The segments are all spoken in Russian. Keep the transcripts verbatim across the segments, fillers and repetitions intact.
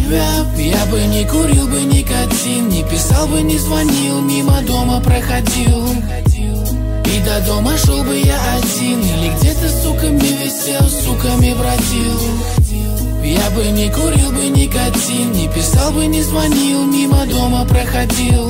тебя. Я бы не курил бы никотин, не писал бы, не звонил, мимо дома проходил. И до дома шел бы я один, или где-то с суками висел, с суками бродил. Я бы не курил бы никотин, не писал бы, не звонил, мимо дома проходил.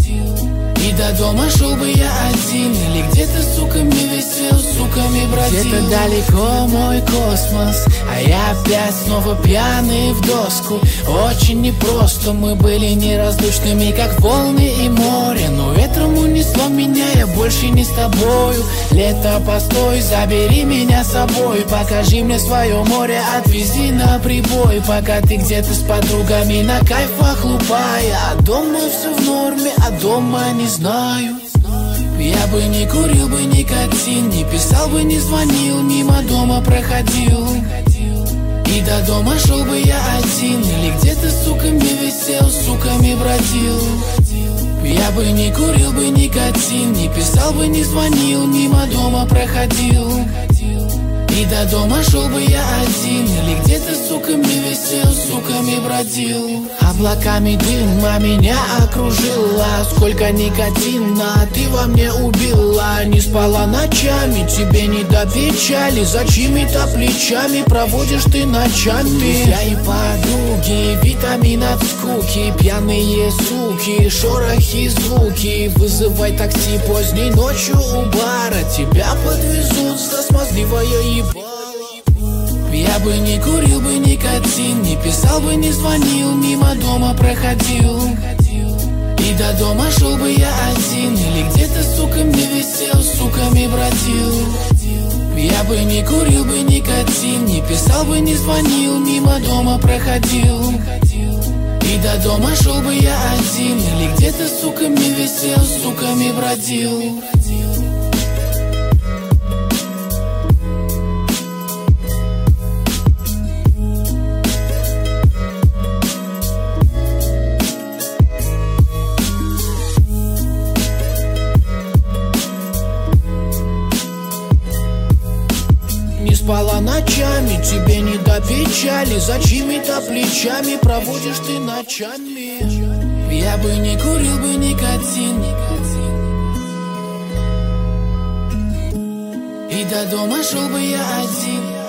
И до дома шел бы я один, или где-то с суками висел, с суками бродил. Где-то далеко мой космос, а я опять снова пьяный в доску. Очень непросто, мы были неразлучными, как волны и море. Но ветром унесло меня, я больше не с тобою. Лето, постой, забери меня с собой. Покажи мне свое море, отвези на прибой. Пока ты где-то с подругами на кайфах лупая. А дома все в норме, а дома не знаю. Я бы не курил бы никотин, не писал бы, не звонил, мимо дома проходил. И до дома шел бы я один, или где-то с суками висел, с суками бродил. Я бы не курил бы никотин, не писал бы, не звонил, мимо дома проходил. И до дома шел бы я один, или где-то с суками висел, с суками бродил. Облаками дыма меня окружила, сколько никотина ты во мне убила. Не спала ночами, тебе не до печали, за чьими-то плечами проводишь ты ночами. Друзья и подруги, витамин от скуки, пьяные суки, шорохи, звуки. Вызывай такси поздней ночью у бара, тебя подвезут за смазливое ебало. Я бы не курил бы никотин, не писал бы, не звонил, мимо дома проходил. И до дома шел бы я один, или где-то с суками висел, с суками бродил. Я бы не курил бы никотин, не писал бы, не звонил, мимо дома проходил. И до дома шел бы я один, или где-то с суками висел, с суками бродил. Не спала ночами, тебе не до печали, за чьими-то плечами проводишь ты ночами. Я бы не курил бы никотин, и до дома шел бы я один.